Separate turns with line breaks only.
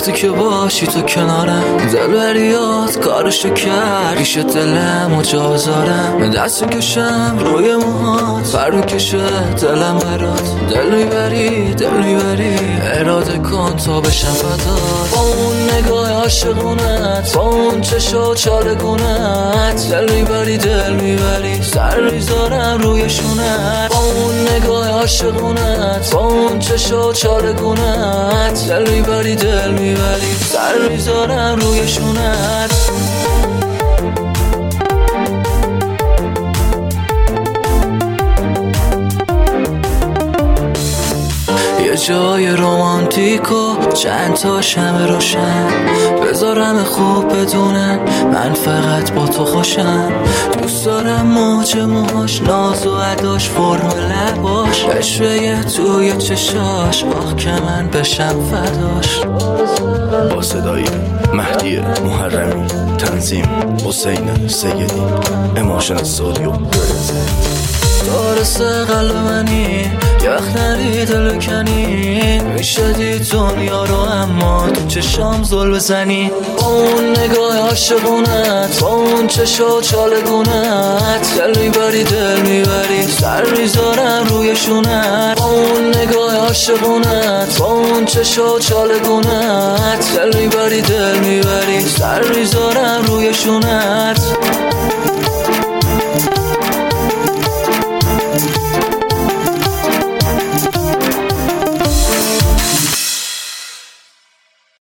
وقتی که باشی تو کنارم دلبریات کارشو کرد پیش دلم و جازارم دست کشم روی موهات فرو کشه دلم برات دل میبری اراده کن تا بشم فدات با اون نگاه عاشقونت با اون چشا چالگونت دل میبری سر میذارم روی شونت با اون نگاه عاشقونت با اون چشا چالگونت دل میبری سر میذارم روی شونت یه جای رومانتیکو چند تا شمع روشن بذارم خوب بدونن من فقط با تو خوشم دوست دارم موج موهاش ناز و اداش فرم لباش عشقه توی چشاش آخ که من بشم فداش
با صدای مهدی محرمی تنظیم حسین سیدی اماشن استودیو
دارست قلب منی یخ نری دل کنی میشه دید دنیا رو اما تو چشام زل بزنی با اون نگاه عاشقونت با اون چشا چالگونت دل میبری سر میذارم روی شونت با اون نگاه عاشقونت با اون چشا چالگونت دل میبری سر میذارم روی شونت